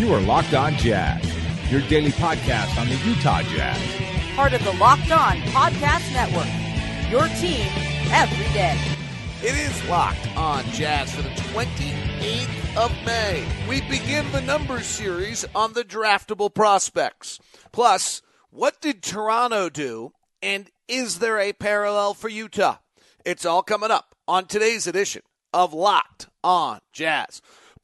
You are Locked On Jazz, your daily podcast on the Utah Jazz. Part of the Locked On Podcast Network, your team every day. It is Locked On Jazz for the 28th of May. We begin the numbers series on the draftable prospects. Plus, what did Toronto do, and is there a parallel for Utah? It's all coming up on today's edition of Locked On Jazz.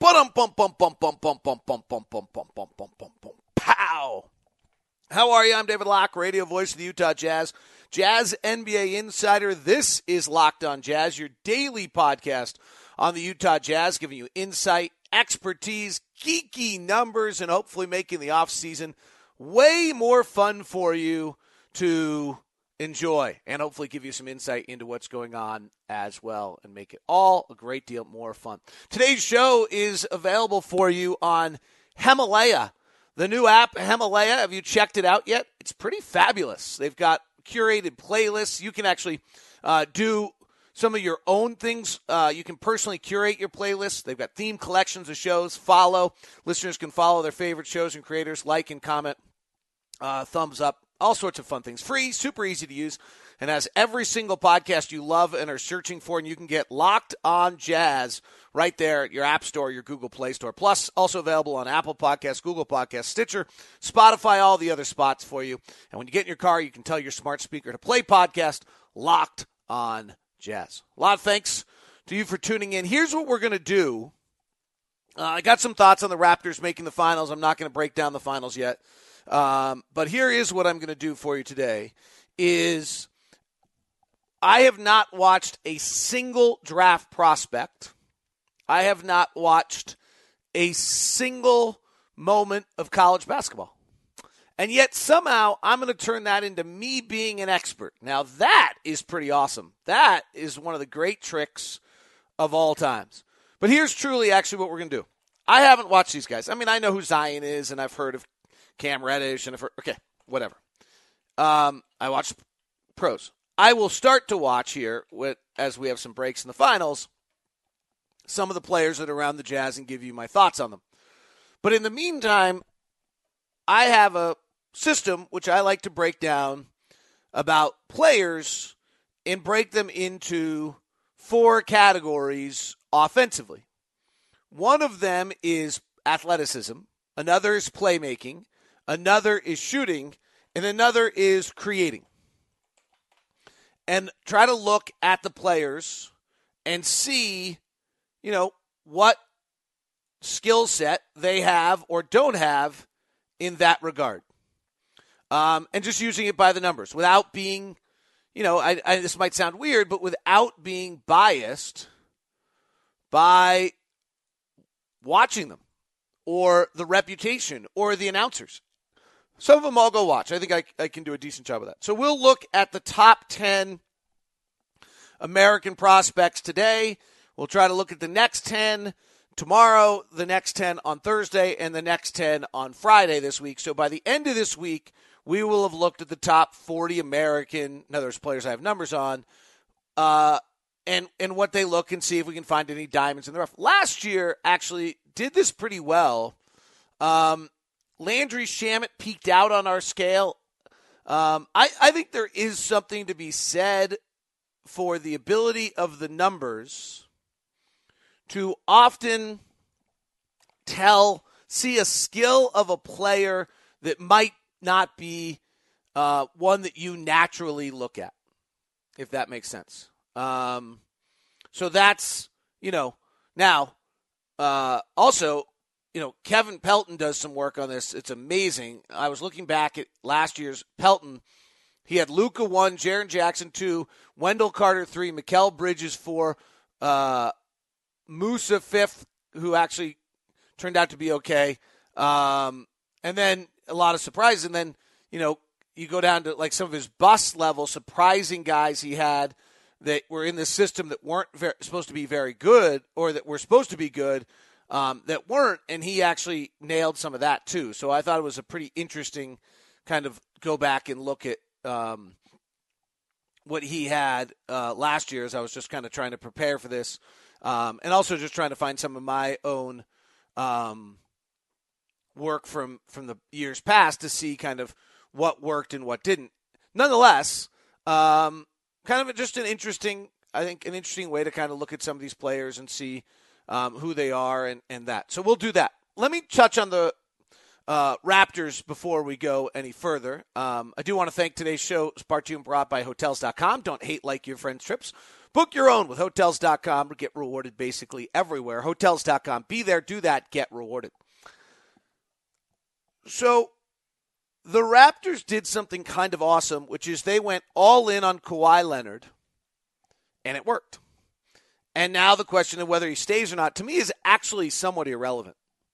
Pow! How are you? I'm David Locke, radio voice of the Utah Jazz, Jazz NBA insider. This is Locked On Jazz, your daily podcast on the Utah Jazz, giving you insight, expertise, geeky numbers, and hopefully making the offseason way more fun for you to enjoy and hopefully give you some insight into what's going on as well and make it all a great deal more fun. Today's show is available for you on Himalaya, the new app Himalaya. Have you checked it out yet? It's pretty fabulous. They've got curated playlists. You can actually do some of your own things. You can personally curate your playlists. They've got themed collections of shows. Follow. Listeners can follow their favorite shows and creators, like and comment, thumbs up. All sorts of fun things. Free, super easy to use, and has every single podcast you love and are searching for, and you can get Locked On Jazz right there at your App Store, your Google Play Store. Plus, also available on Apple Podcasts, Google Podcasts, Stitcher, Spotify, all the other spots for you. And when you get in your car, you can tell your smart speaker to play podcast Locked On Jazz. A lot of thanks to you for tuning in. Here's what we're going to do. I got some thoughts on the Raptors making the finals. I'm not going to break down the finals yet. But here is what I'm going to do for you today is I have not watched a single draft prospect. I have not watched a single moment of college basketball. And yet somehow I'm going to turn that into me being an expert. Now that is pretty awesome. That is one of the great tricks of all times. But here's truly actually what we're going to do. I haven't watched these guys. I mean, I know who Zion is, and I've heard of Cam Reddish, and okay, whatever. I watched pros. I will start to watch here, as we have some breaks in the finals, some of the players that are around the Jazz and give you my thoughts on them. But in the meantime, I have a system which I like to break down about players and break them into 4 categories offensively. One of them is athleticism, another is playmaking, another is shooting, and another is creating. And try to look at the players and see, what skill set they have or don't have in that regard. And just using it by the numbers without being, this might sound weird, but without being biased by watching them or the reputation or the announcers. Some of them I'll go watch. I think I can do a decent job of that. So we'll look at the top 10 American prospects today. We'll try to look at the next 10 tomorrow, the next 10 on Thursday, and the next 10 on Friday this week. So by the end of this week, we will have looked at the top 40 American, in other words, players I have numbers on, and what they look and see if we can find any diamonds in the rough. Last year actually did this pretty well. Landry Shamet peaked out on our scale. I think there is something to be said for the ability of the numbers to often see a skill of a player that might not be one that you naturally look at, if that makes sense. So that's, now, also, Kevin Pelton does some work on this. It's amazing. I was looking back at last year's Pelton. He had Luka 1, Jaren Jackson 2, Wendell Carter 3, Mikal Bridges 4, Musa 5th, who actually turned out to be okay. And then a lot of surprises. And then, you go down to like some of his bust level, surprising guys he had that were in the system that weren't supposed to be very good or that were supposed to be good. That weren't, and he actually nailed some of that too. So I thought it was a pretty interesting kind of go back and look at what he had last year as I was just kind of trying to prepare for this. And also just trying to find some of my own work from the years past to see kind of what worked and what didn't. Nonetheless, kind of just an interesting way to kind of look at some of these players and see who they are and that. So we'll do that. Let me touch on the Raptors before we go any further. I do want to thank today's show is brought to you and brought by Hotels.com. Don't hate like your friends' trips. Book your own with Hotels.com to get rewarded basically everywhere. Hotels.com. Be there, do that, get rewarded. So the Raptors did something kind of awesome, which is they went all in on Kawhi Leonard, and it worked. And now the question of whether he stays or not, to me, is actually somewhat irrelevant.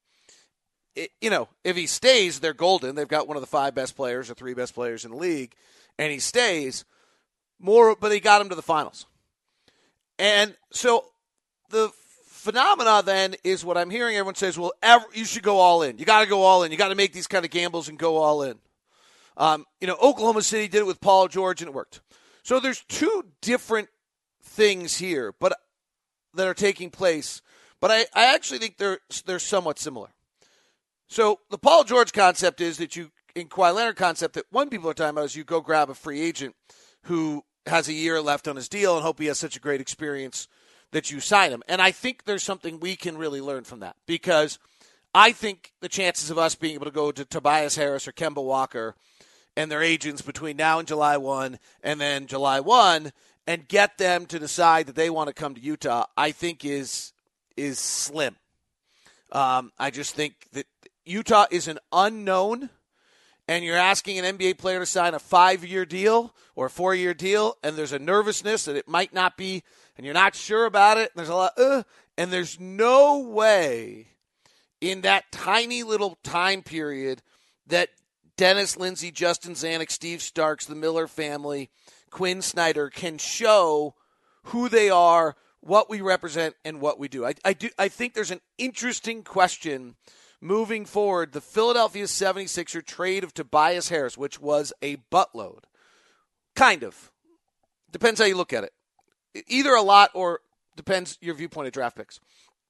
If he stays, they're golden. They've got one of the 5 best players or 3 best players in the league, and he stays more, but he got him to the finals. And so the phenomena then is what I'm hearing everyone says, well, you should go all in. You got to go all in. You got to make these kind of gambles and go all in. Oklahoma City did it with Paul George, and it worked. So there's 2 different things here that are taking place, but I actually think they're somewhat similar. So the Paul George concept is that in Kawhi Leonard concept that one people are talking about is you go grab a free agent who has a year left on his deal and hope he has such a great experience that you sign him. And I think there's something we can really learn from that, because I think the chances of us being able to go to Tobias Harris or Kemba Walker and their agents between now and July 1 and then July 1 and get them to decide that they want to come to Utah, I think is slim. I just think that Utah is an unknown, and you're asking an NBA player to sign a 5-year deal or a 4-year deal, and there's a nervousness that it might not be, and you're not sure about it, and there's a lot, and there's no way in that tiny little time period that Dennis Lindsey, Justin Zanuck, Steve Starks, the Miller family, Quinn Snyder can show who they are, what we represent, and what we do. I think there's an interesting question moving forward. The Philadelphia 76er trade of Tobias Harris, which was a buttload. Kind of. Depends how you look at it. Either a lot or depends your viewpoint of draft picks.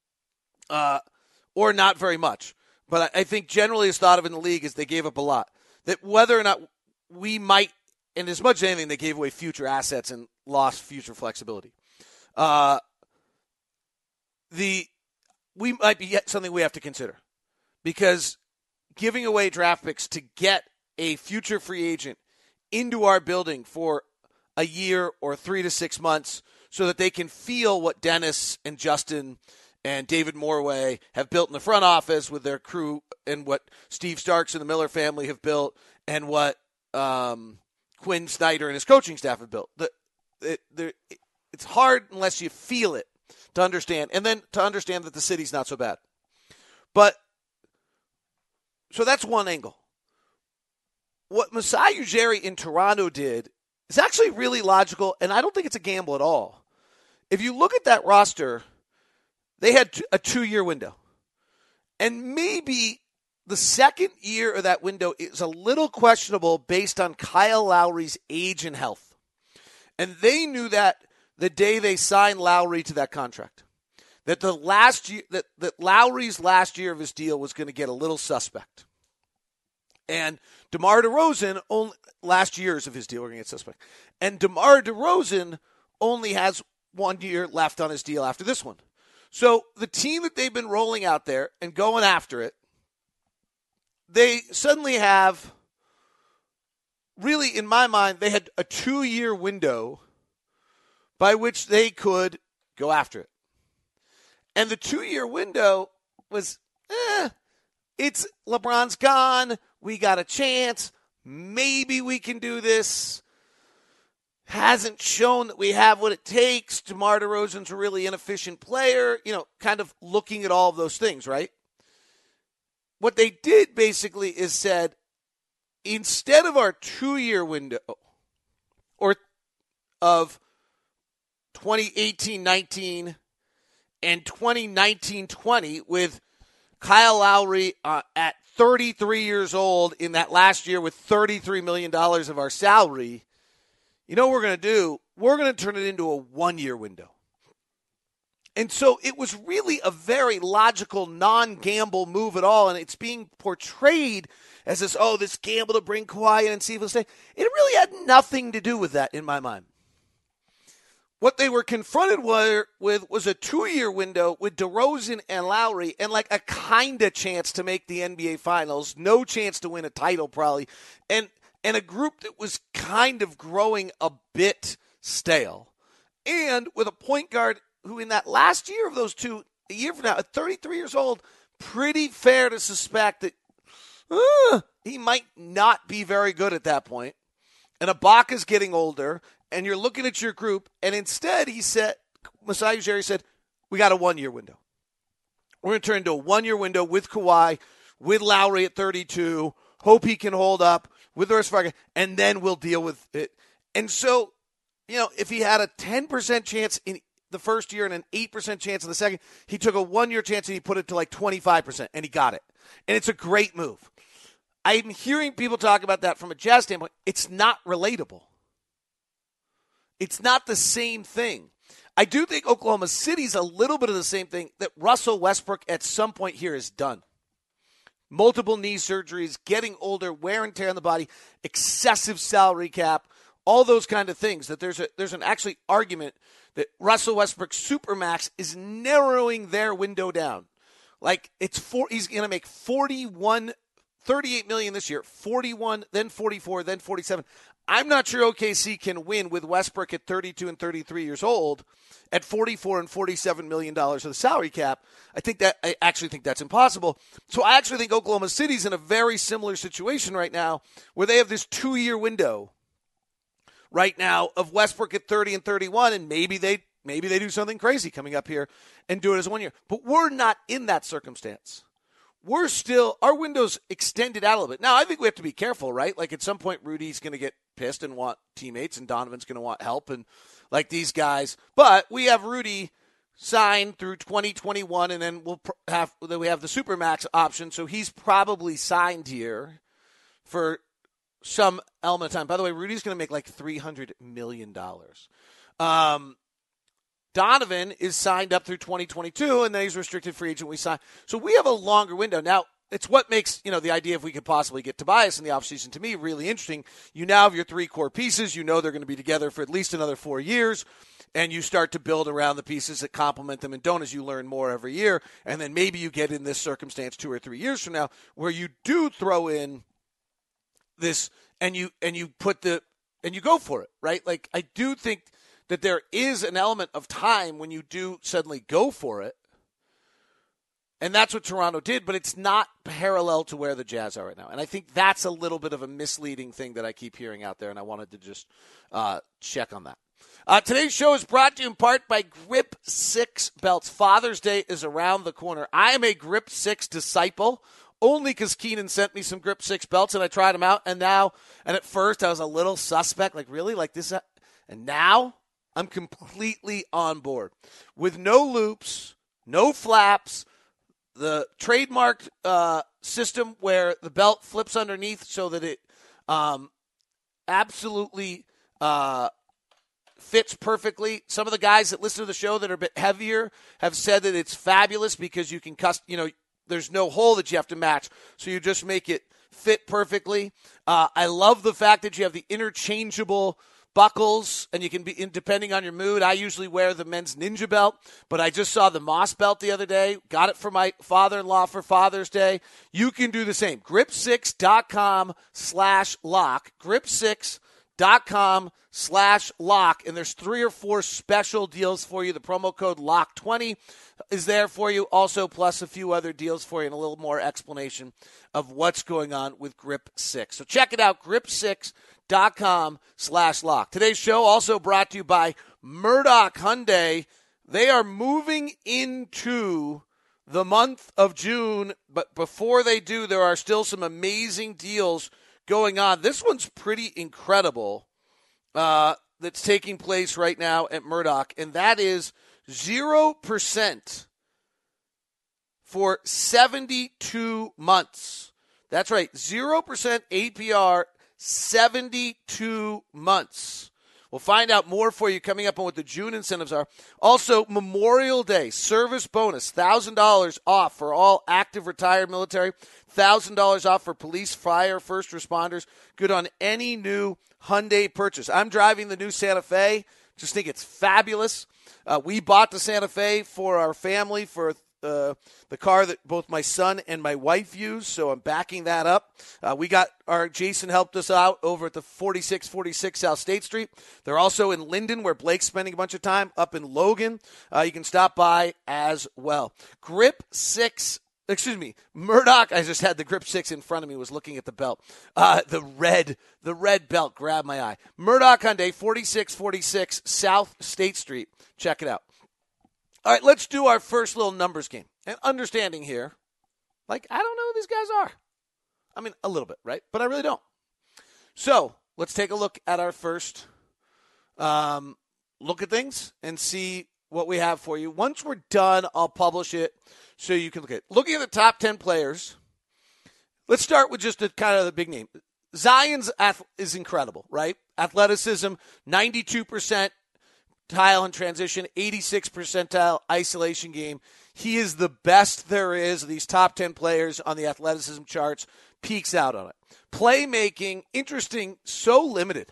Or not very much. But I think generally it's thought of in the league as they gave up a lot. That whether or not we might, and as much as anything, they gave away future assets and lost future flexibility. We might be something we have to consider, because giving away draft picks to get a future free agent into our building for a year or 3 to 6 months so that they can feel what Dennis and Justin and David Morway have built in the front office with their crew, and what Steve Starks and the Miller family have built, and what Quinn Snyder and his coaching staff have built. It's hard unless you feel it to understand, and then to understand that the city's not so bad. But so that's one angle. What Masai Ujiri in Toronto did is actually really logical, and I don't think it's a gamble at all. If you look at that roster, they had a 2-year window. And maybe the second year of that window is a little questionable based on Kyle Lowry's age and health. And they knew that the day they signed Lowry to that contract. That the last year, that Lowry's last year of his deal was going to get a little suspect. And DeMar DeRozan, last years of his deal were going to get suspect. And DeMar DeRozan only has 1 year left on his deal after this one. So the team that they've been rolling out there and going after it, they suddenly have, really in my mind, they had a 2-year window by which they could go after it. And the 2-year window was, it's LeBron's gone. We got a chance. Maybe we can do this. Hasn't shown that we have what it takes. DeMar DeRozan's a really inefficient player. Kind of looking at all of those things, right? What they did basically is said, instead of our 2-year window or of 2018-19 and 2019-20 with Kyle Lowry at 33 years old in that last year with $33 million of our salary, you know what we're going to do? We're going to turn it into a 1-year window. And so it was really a very logical, non-gamble move at all, and it's being portrayed as this gamble to bring Kawhi in and see if he'll stay. It really had nothing to do with that in my mind. What they were confronted with was a 2-year window with DeRozan and Lowry and like a kind of chance to make the NBA Finals, no chance to win a title probably, and a group that was kind of growing a bit stale. And with a point guard who in that last year of those two, a year from now, at 33 years old, pretty fair to suspect that he might not be very good at that point. And Ibaka's getting older, and you're looking at your group, and instead Masai Ujiri said, we got a 1-year window. We're going to turn into a 1-year window with Kawhi, with Lowry at 32, hope he can hold up with the rest of our guys, and then we'll deal with it. And so, if he had a 10% chance in the first year and an 8% chance in the second, he took a 1-year chance and he put it to like 25%, and he got it. And it's a great move. I'm hearing people talk about that from a Jazz standpoint. It's not relatable. It's not the same thing. I do think Oklahoma City's a little bit of the same thing that Russell Westbrook at some point here has done. Multiple knee surgeries, getting older, wear and tear on the body, excessive salary cap, all those kind of things. That there's an actually argument that Russell Westbrook's Supermax is narrowing their window down. Like he's going to make 38 million this year, 41, then 44, then 47. I'm not sure OKC can win with Westbrook at 32 and 33 years old at $44 and $47 million of the salary cap. I actually think that's impossible. So I actually think Oklahoma City's in a very similar situation right now where they have this 2-year window right now of Westbrook at 30 and 31, and maybe they do something crazy coming up here and do it as a 1 year. But we're not in that circumstance. Our window's extended out a little bit. Now, I think we have to be careful, right? Like at some point, Rudy's going to get pissed and want teammates, and Donovan's going to want help, and like these guys. But we have Rudy signed through 2021, and then we have the Supermax option, so he's probably signed here for some element of time. By the way, Rudy's going to make like $300 million. Donovan is signed up through 2022, and then he's restricted free agent. We sign. So we have a longer window. Now, it's what makes, the idea if we could possibly get Tobias in the offseason, to me, really interesting. You now have your 3 core pieces. They're going to be together for at least another 4 years, and you start to build around the pieces that complement them and don't as you learn more every year. And then maybe you get in this circumstance 2 or 3 years from now where you do throw in this and you go for it, right? Like, I do think that there is an element of time when you do suddenly go for it. And that's what Toronto did, but it's not parallel to where the Jazz are right now. And I think that's a little bit of a misleading thing that I keep hearing out there, and I wanted to just check on that. Today's show is brought to you in part by Grip 6 belts. Father's Day is around the corner. I am a Grip 6 disciple, only because Keenan sent me some Grip 6 belts, and I tried them out. And at first I was a little suspect, like, really? Like this? And now I'm completely on board. With no loops, no flaps, the trademarked system where the belt flips underneath so that it absolutely fits perfectly. Some of the guys that listen to the show that are a bit heavier have said that it's fabulous because you can there's no hole that you have to match, so you just make it fit perfectly. I love the fact that you have the interchangeable buckles, and you can be, depending on your mood. I usually wear the men's Ninja belt, but I just saw the Moss belt the other day. Got it for my father-in-law for Father's Day. You can do the same. Grip6.com/lock. Grip6.com/lock. And there's 3 or 4 special deals for you. The promo code LOCK20 is there for you. Also, plus a few other deals for you and a little more explanation of what's going on with Grip 6. So check it out, grip6.com/lock. Today's show also brought to you by Murdoch Hyundai. They are moving into the month of June, but before they do, there are still some amazing deals going on. This one's pretty incredible that's taking place right now at Murdoch, and that is 0% for 72 months. That's right, 0% APR, 72 months We'll find out more for you coming up on what the June incentives are. Also, Memorial Day service bonus, $1,000 off for all active retired military, $1,000 off for police, fire, first responders. Good on any new Hyundai purchase. I'm driving the new Santa Fe. Just think it's fabulous. We bought the Santa Fe for our family for the car that both my son and my wife use, so I'm backing that up. Jason helped us out over at the 4646 South State Street. They're also in Linden, where Blake's spending a bunch of time, up in Logan. You can stop by as well. Murdoch, I just had the Grip 6 in front of me, was looking at the belt. The red belt grabbed my eye. Murdoch Hyundai, 4646 South State Street. Check it out. All right, let's do our first little numbers game. And understanding here, I don't know who these guys are. I mean, a little bit, right? But I really don't. So let's take a look at our first look at things and see what we have for you. Once we're done, I'll publish it so you can look at it. Looking at the top 10 players, let's start with just kind of the big name. Zion's is incredible, right? Athleticism, 92% tile and transition, 86 percentile isolation game. He is the best there is of these top 10 players on the athleticism charts. Peaks out on it. Playmaking, interesting, so limited.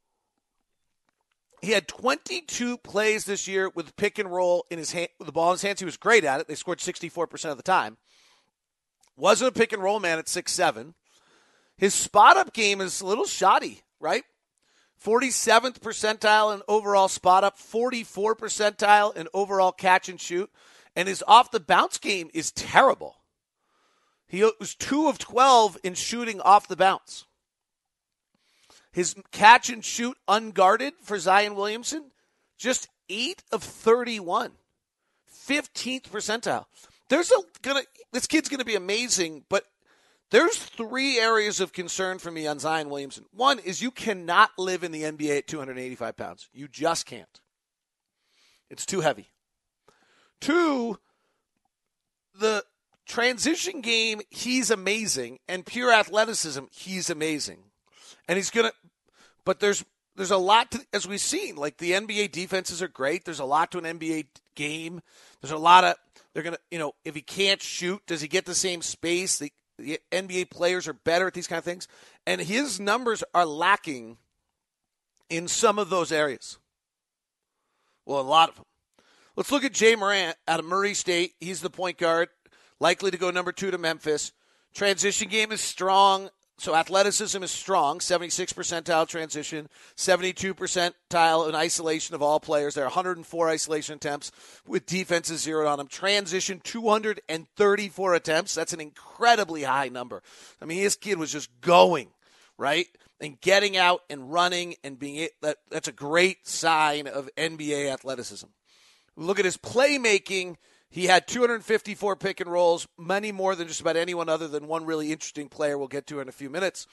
He had 22 plays this year with pick and roll in his hand, with the ball in his hands. He was great at it. They scored 64% of the time. Wasn't a pick and roll man at 6'7". His spot up game is a little shoddy, right? 47th percentile in overall spot up, 44 percentile in overall catch and shoot, and his off the bounce game is terrible. He was 2 of 12 in shooting off the bounce. His catch and shoot unguarded for Zion Williamson, just 8 of 31, 15th percentile. This kid's gonna be amazing, but there's 3 areas of concern for me on Zion Williamson. One is you cannot live in the NBA at 285 pounds. You just can't. It's too heavy. 2, the transition game, he's amazing. And pure athleticism, he's amazing. And but there's a lot to, as we've seen, like the NBA defenses are great. There's a lot to an NBA game. There's a lot of, if he can't shoot, does he get the same space? The NBA players are better at these kind of things. And his numbers are lacking in some of those areas. Well, a lot of them. Let's look at Jay Morant out of Murray State. He's the point guard, likely to go number 2 to Memphis. Transition game is strong. So athleticism is strong, 76 percentile transition, 72 percentile in isolation of all players. There are 104 isolation attempts with defenses zeroed on him. Transition, 234 attempts. That's an incredibly high number. I mean, this kid was just going, right? And getting out and running and being that's a great sign of NBA athleticism. Look at his playmaking. He had 254 pick and rolls, many more than just about anyone other than one really interesting player we'll get to in a few minutes.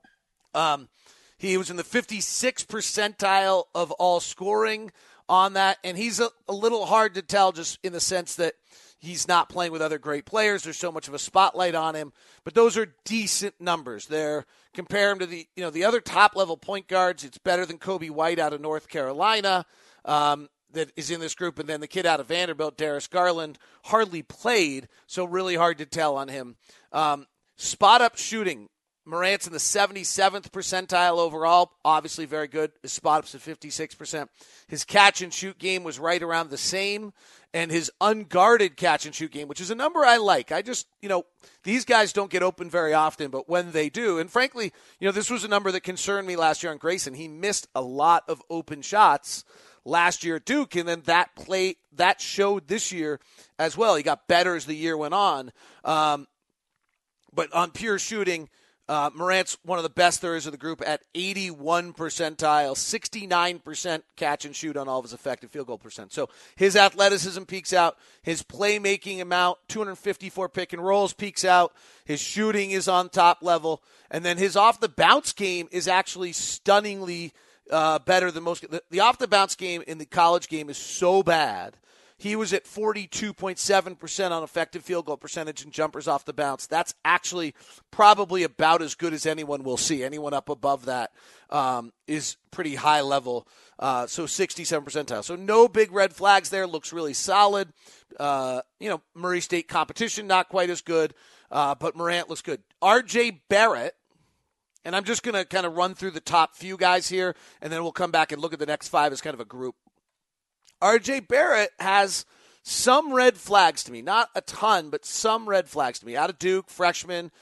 He was in the 56th percentile of all scoring on that, and he's a little hard to tell just in the sense that he's not playing with other great players. There's so much of a spotlight on him, but those are decent numbers. Compare him to the other top-level point guards. It's better than Kobe White out of North Carolina. That is in this group, and then the kid out of Vanderbilt, Darius Garland, hardly played, so really hard to tell on him. Spot-up shooting, Morant's in the 77th percentile overall, obviously very good. His spot-up's at 56%. His catch-and-shoot game was right around the same, and his unguarded catch-and-shoot game, which is a number I like. I just, these guys don't get open very often, but when they do, and frankly, this was a number that concerned me last year on Grayson. He missed a lot of open shots last year at Duke, and then that showed this year as well. He got better as the year went on. But on pure shooting, Morant's one of the best there is of the group at 81 percentile, 69% catch and shoot on all of his effective field goal percent. So his athleticism peaks out. His playmaking amount, 254 pick and rolls, peaks out. His shooting is on top level. And then his off-the-bounce game is actually stunningly better than most. The off-the-bounce game in the college game is so bad. He was at 42.7% on effective field goal percentage and jumpers off the bounce. That's actually probably about as good as anyone will see. Anyone up above that is pretty high level. So 67 percentile. So no big red flags there. Looks really solid. Murray State competition, not quite as good, but Morant looks good. R.J. Barrett, and I'm just going to kind of run through the top few guys here, and then we'll come back and look at the next 5 as kind of a group. R.J. Barrett has some red flags to me. Not a ton, but some red flags to me. Out of Duke, freshman,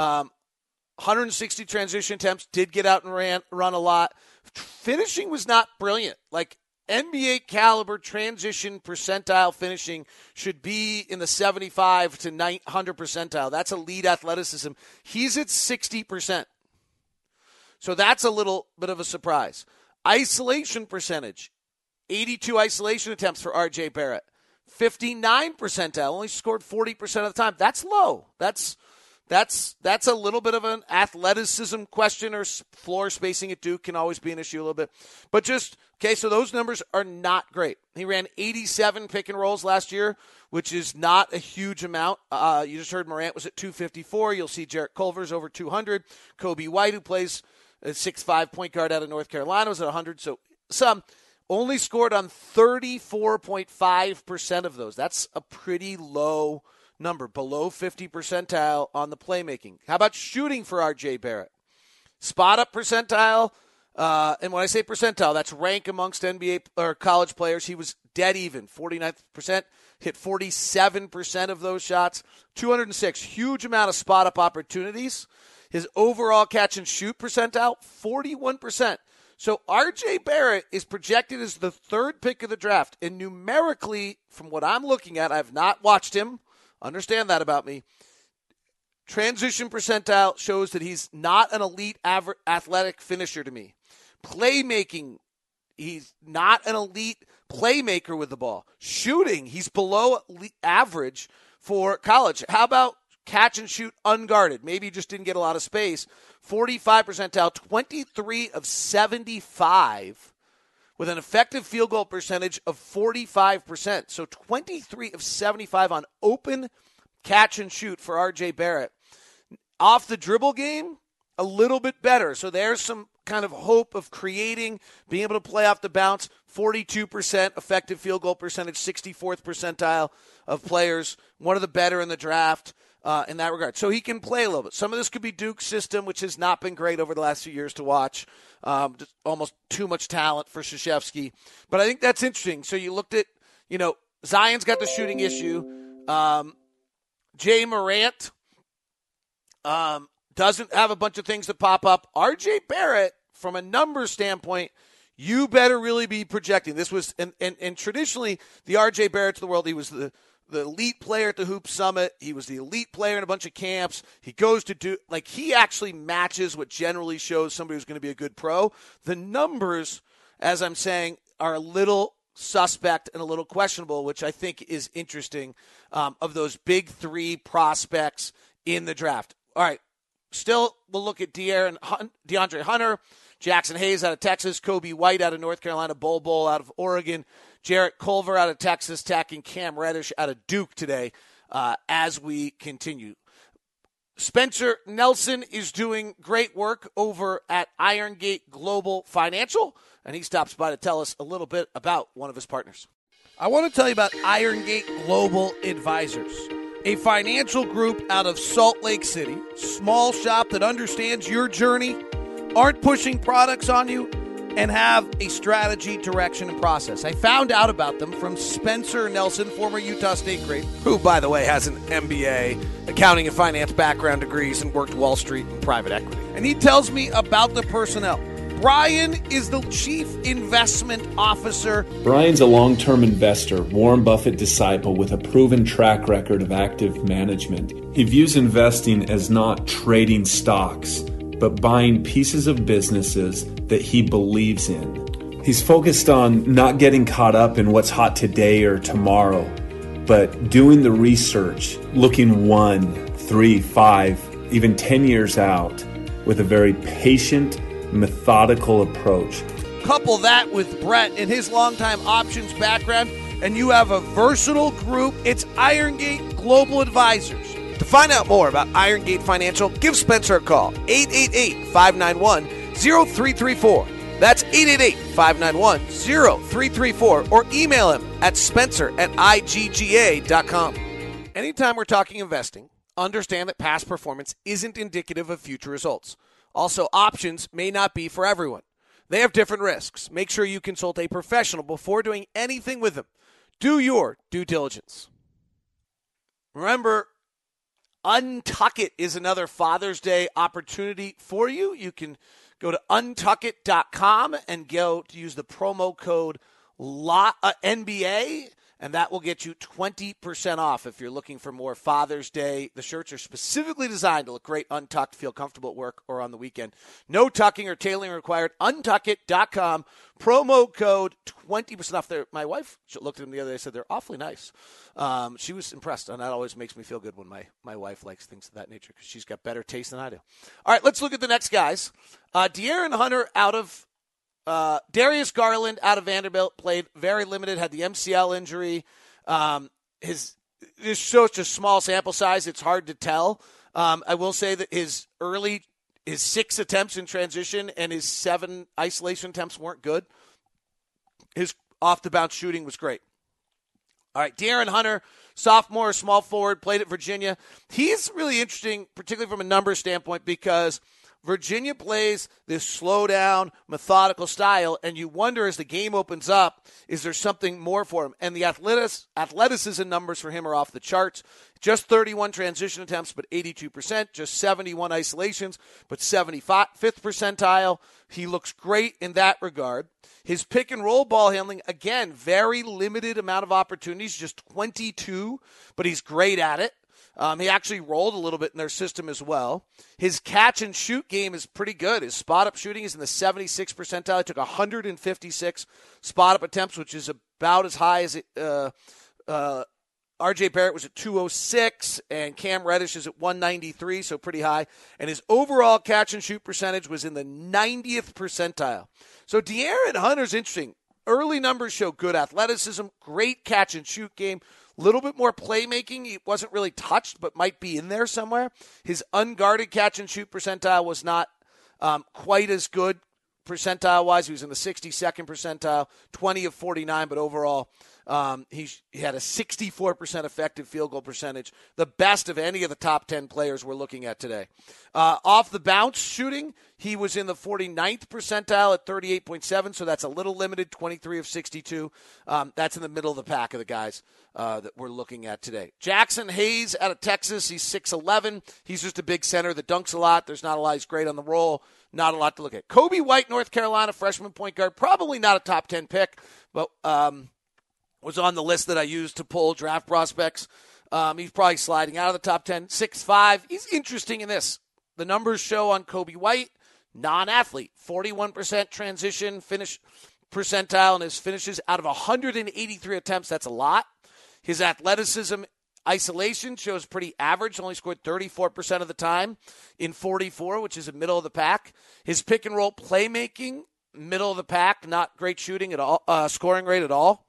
160 transition attempts, did get out and run a lot. Finishing was not brilliant. Like, NBA caliber transition percentile finishing should be in the 75 to 100 percentile. That's elite athleticism. He's at 60%. So that's a little bit of a surprise. Isolation percentage. 82 isolation attempts for R.J. Barrett. 59 percentile, only scored 40% of the time. That's low. That's a little bit of an athleticism question, or floor spacing at Duke can always be an issue a little bit. But so those numbers are not great. He ran 87 pick and rolls last year, which is not a huge amount. You just heard Morant was at 254. You'll see Jarrett Culver's over 200. Kobe White, who plays a 6'5" point guard out of North Carolina, was at 100. So some. Only scored on 34.5% of those. That's a pretty low number, below 50 percentile on the playmaking. How about shooting for R.J. Barrett? Spot up percentile, and when I say percentile, that's rank amongst NBA or college players. He was dead even, 49%, hit 47% of those shots, 206, huge amount of spot up opportunities. His overall catch and shoot percentile, 41%. So R.J. Barrett is projected as the 3rd pick of the draft. And numerically, from what I'm looking at, I've not watched him. Understand that about me. Transition percentile shows that he's not an elite athletic finisher to me. Playmaking, he's not an elite playmaker with the ball. Shooting, he's below average for college. How about catch and shoot unguarded? Maybe he just didn't get a lot of space. 45 percentile, 23 of 75, with an effective field goal percentage of 45%. So 23 of 75 on open catch and shoot for R.J. Barrett. Off the dribble game, a little bit better. So there's some kind of hope of creating, being able to play off the bounce. 42% effective field goal percentage, 64th percentile of players. One of the better in the draft. In that regard. So he can play a little bit. Some of this could be Duke's system, which has not been great over the last few years to watch. Just almost too much talent for Krzyzewski. But I think that's interesting. So you looked at, Zion's got the shooting issue. Jay Morant doesn't have a bunch of things that pop up. R.J. Barrett, from a numbers standpoint, you better really be projecting. This was, and traditionally, the R.J. Barretts of the world, he was the elite player at the Hoop Summit. He was the elite player in a bunch of camps. He goes to do, he actually matches what generally shows somebody who's going to be a good pro. The numbers, as I'm saying, are a little suspect and a little questionable, which I think is interesting, of those big 3 prospects in the draft. All right. Still, we'll look at DeAndre Hunter, Jackson Hayes out of Texas, Kobe White out of North Carolina, Bol out of Oregon, Jarrett Culver out of Texas Tech, and Cam Reddish out of Duke today as we continue. Spencer Nelson is doing great work over at Irongate Global Financial, and he stops by to tell us a little bit about one of his partners. I want to tell you about Irongate Global Advisors, a financial group out of Salt Lake City, small shop that understands your journey, aren't pushing products on you, and have a strategy, direction, and process. I found out about them from Spencer Nelson, former Utah State great, who, by the way, has an MBA, accounting and finance background degrees, and worked Wall Street and private equity. And he tells me about the personnel. Brian is the Chief Investment Officer. Brian's a long-term investor, Warren Buffett disciple with a proven track record of active management. He views investing as not trading stocks, but buying pieces of businesses that he believes in. He's focused on not getting caught up in what's hot today or tomorrow, but doing the research, looking 1, 3, 5, even 10 years out with a very patient, methodical approach. Couple that with Brett and his longtime options background, and you have a versatile group, it's Irongate Global Advisors. To find out more about Irongate Financial, give Spencer a call, 888-591-0334. That's 888-591-0334, or email him at spencer@igga.com. Anytime we're talking investing, understand that past performance isn't indicative of future results. Also, options may not be for everyone. They have different risks. Make sure you consult a professional before doing anything with them. Do your due diligence. Remember, Untuck It is another Father's Day opportunity for you. You can go to untuckit.com and go to use the promo code NBA, and that will get you 20% off if you're looking for more Father's Day. The shirts are specifically designed to look great untucked, feel comfortable at work or on the weekend. No tucking or tailoring required. Untuckit.com, promo code 20% off. There, my wife looked at them the other day and said they're awfully nice. She was impressed, and that always makes me feel good when my wife likes things of that nature because she's got better taste than I do. All right, let's look at the next guys. De'Aaron Hunter out of Darius Garland out of Vanderbilt, played very limited, had the MCL injury. His such a small sample size, it's hard to tell. I will say that his 6 attempts in transition and his 7 isolation attempts weren't good. His off-the-bounce shooting was great. All right, De'Aaron Hunter, sophomore, small forward, played at Virginia. He's really interesting, particularly from a numbers standpoint, because Virginia plays this slow-down, methodical style, and you wonder as the game opens up, is there something more for him? And the athleticism numbers for him are off the charts. Just 31 transition attempts, but 82%. Just 71 isolations, but 75th percentile. He looks great in that regard. His pick-and-roll ball handling, again, very limited amount of opportunities, just 22, but he's great at it. He actually rolled a little bit in their system as well. His catch-and-shoot game is pretty good. His spot-up shooting is in the 76th percentile. He took 156 spot-up attempts, which is about as high as R.J. Barrett was at 206, and Cam Reddish is at 193, so pretty high. And his overall catch-and-shoot percentage was in the 90th percentile. So De'Aaron Hunter's interesting. Early numbers show good athleticism, great catch-and-shoot game. Little bit more playmaking. He wasn't really touched, but might be in there somewhere. His unguarded catch-and-shoot percentile was not quite as good percentile-wise. He was in the 62nd percentile, 20 of 49, but overall he had a 64% effective field goal percentage, the best of any of the top 10 players we're looking at today. Off the bounce shooting, he was in the 49th percentile at 38.7, so that's a little limited, 23 of 62. That's in the middle of the pack of the guys that we're looking at today. Jackson Hayes out of Texas, he's 6'11". He's just a big center that dunks a lot. There's not a lot. He's great on the roll. Not a lot to look at. Kobe White, North Carolina, freshman point guard, probably not a top 10 pick, but was on the list that I used to pull draft prospects. He's probably sliding out of the top 10. 6'5". He's interesting in this. The numbers show on Kobe White, non-athlete, 41% transition finish percentile, and his finishes out of 183 attempts. That's a lot. His athleticism isolation shows pretty average, only scored 34% of the time in 44, which is a middle of the pack. His pick and roll playmaking, middle of the pack, not great shooting at all, scoring rate at all.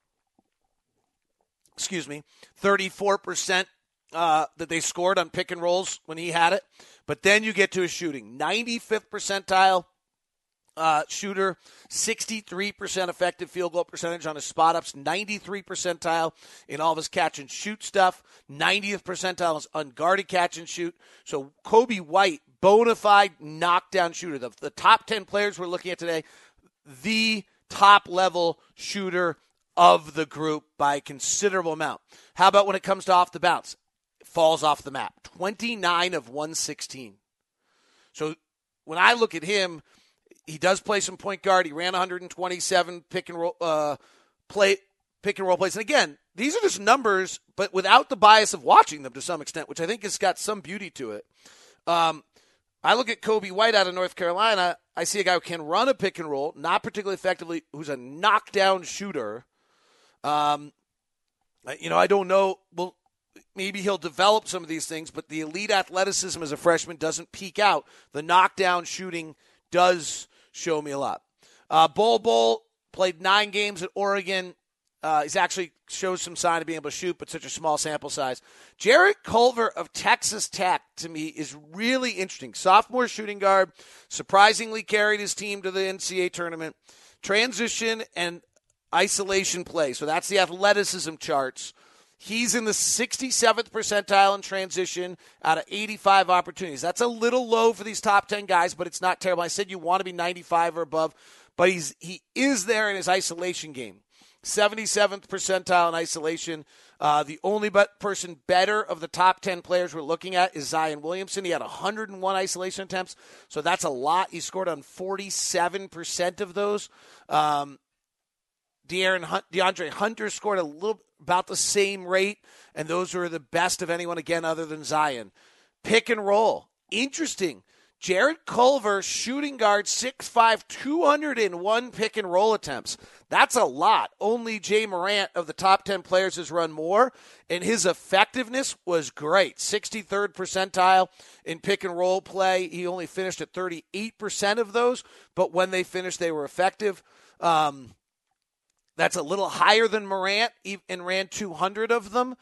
34% that they scored on pick and rolls when he had it. But then you get to his shooting. 95th percentile shooter, 63% effective field goal percentage on his spot-ups, 93 percentile in all of his catch-and-shoot stuff, 90th percentile is unguarded catch-and-shoot. So Kobe White, bona fide knockdown shooter. The top 10 players we're looking at today, the top-level shooter of the group by a considerable amount. How about when it comes to off the bounce? It falls off the map. 29 of 116. So when I look at him, he does play some point guard. He ran 127 pick and roll plays. And again, these are just numbers, but without the bias of watching them to some extent, which I think has got some beauty to it. I look at Kobe White out of North Carolina. I see a guy who can run a pick and roll, not particularly effectively, who's a knockdown shooter. I don't know. Well, maybe he'll develop some of these things, but the elite athleticism as a freshman doesn't peak out. The knockdown shooting does show me a lot. Bol played 9 games at Oregon. He's actually shows some sign of being able to shoot, but such a small sample size. Jarrett Culver of Texas Tech, to me, is really interesting. Sophomore shooting guard, surprisingly carried his team to the NCAA tournament. Transition and isolation play. So that's the athleticism charts. He's in the 67th percentile in transition out of 85 opportunities. That's a little low for these top 10 guys, but it's not terrible. I said you want to be 95 or above, but he is there in his isolation game. 77th percentile in isolation. The only person better of the top 10 players we're looking at is Zion Williamson. He had 101 isolation attempts, so that's a lot. He scored on 47% of those. DeAndre Hunter scored about the same rate, and those were the best of anyone, again, other than Zion. Pick and roll. Interesting. Jarrett Culver, shooting guard, 6'5", 201 pick and roll attempts. That's a lot. Only Jay Morant of the top 10 players has run more, and his effectiveness was great. 63rd percentile in pick and roll play. He only finished at 38% of those, but when they finished, they were effective. That's a little higher than Morant and ran 200 of them.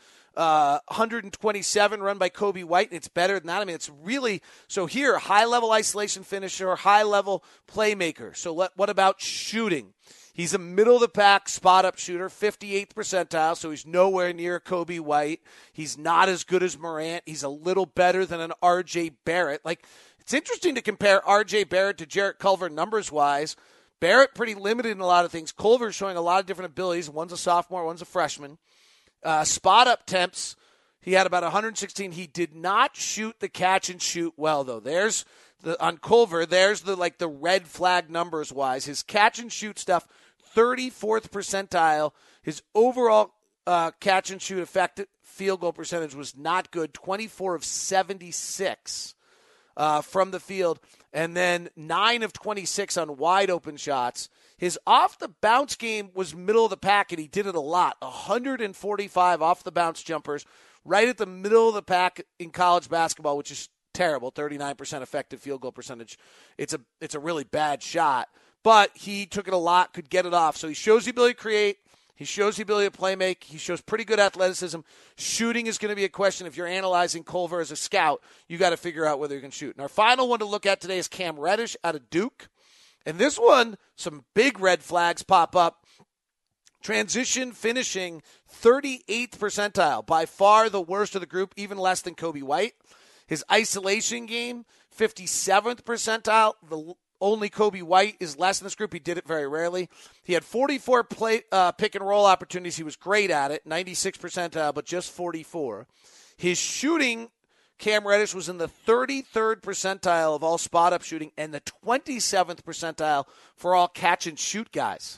127 run by Kobe White, and it's better than that. I mean, it's really – so here, high-level isolation finisher, high-level playmaker. So what about shooting? He's a middle-of-the-pack spot-up shooter, 58th percentile, so he's nowhere near Kobe White. He's not as good as Morant. He's a little better than an R.J. Barrett. Like, it's interesting to compare R.J. Barrett to Jarrett Culver numbers-wise. Barrett pretty limited in a lot of things. Culver's showing a lot of different abilities. One's a sophomore, one's a freshman. Spot-up attempts, he had about 116. He did not shoot the catch-and-shoot well, though. On Culver, there's the red flag numbers-wise. His catch-and-shoot stuff, 34th percentile. His overall catch-and-shoot effective field goal percentage was not good, 24 of 76 from the field, and then 9 of 26 on wide-open shots. His off-the-bounce game was middle of the pack, and he did it a lot. 145 off-the-bounce jumpers, right at the middle of the pack in college basketball, which is terrible, 39% effective field goal percentage. It's a really bad shot, but he took it a lot, could get it off. So he shows the ability to create. He shows the ability to play make. He shows pretty good athleticism. Shooting is going to be a question. If you're analyzing Culver as a scout, you got to figure out whether you can shoot. And our final one to look at today is Cam Reddish out of Duke. And this one, some big red flags pop up. Transition finishing, 38th percentile. By far the worst of the group, even less than Kobe White. His isolation game, 57th percentile. The only Kobe White is less in this group. He did it very rarely. He had 44 pick and roll opportunities. He was great at it, 96th percentile, but just 44. His shooting, Cam Reddish was in the 33rd percentile of all spot-up shooting and the 27th percentile for all catch-and-shoot guys.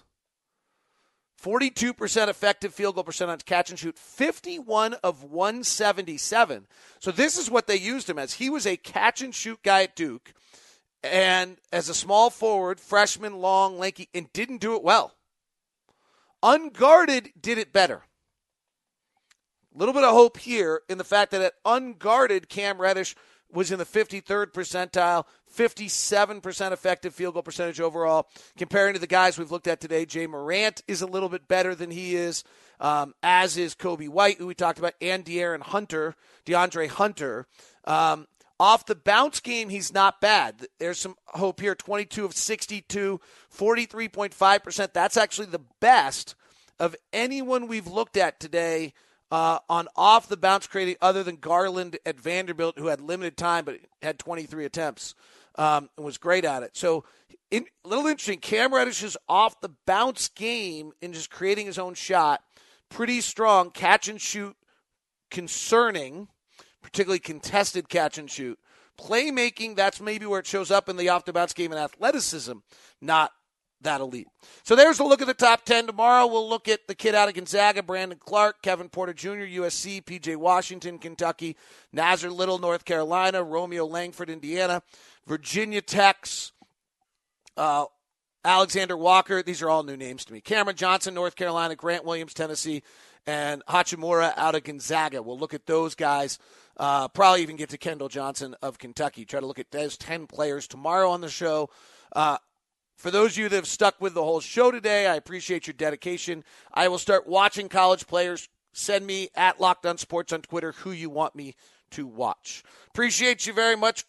42% effective field goal percentage catch-and-shoot, 51 of 177. So this is what they used him as. He was a catch-and-shoot guy at Duke, and as a small forward, freshman, long, lanky, and didn't do it well. Unguarded did it better. A little bit of hope here in the fact that at unguarded, Cam Reddish was in the 53rd percentile, 57% effective field goal percentage overall. Comparing to the guys we've looked at today, Jay Morant is a little bit better than he is, as is Kobe White, who we talked about, and DeAndre Hunter. Off the bounce game, he's not bad. There's some hope here. 22 of 62, 43.5%. That's actually the best of anyone we've looked at today on off the bounce creating, other than Garland at Vanderbilt, who had limited time but had 23 attempts and was great at it. So a little interesting. Cam Reddish's off the bounce game and just creating his own shot, pretty strong. Catch and shoot concerning, particularly contested catch and shoot. Playmaking, that's maybe where it shows up in the off-the-bounce game, and athleticism, not that elite. So there's a look at the top 10. Tomorrow we'll look at the kid out of Gonzaga, Brandon Clark, Kevin Porter Jr., USC, P.J. Washington, Kentucky, Nazir Little, North Carolina, Romeo Langford, Indiana, Virginia Tech's Alexander Walker. These are all new names to me. Cameron Johnson, North Carolina, Grant Williams, Tennessee, and Hachimura out of Gonzaga. We'll look at those guys. Probably even get to Kendall Johnson of Kentucky. Try to look at those 10 players tomorrow on the show. For those of you that have stuck with the whole show today, I appreciate your dedication. I will start watching college players. Send me at Locked On Sports on Twitter who you want me to watch. Appreciate you very much.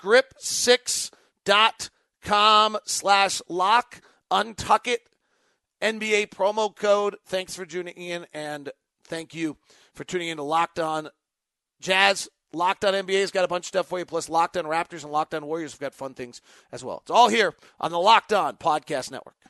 Grip6.com/lock. Untuck it. NBA promo code. Thanks for tuning in, and thank you for tuning in to Locked On Jazz. Locked On NBA's got a bunch of stuff for you, plus Locked On Raptors and Locked On Warriors have got fun things as well. It's all here on the Locked On Podcast Network.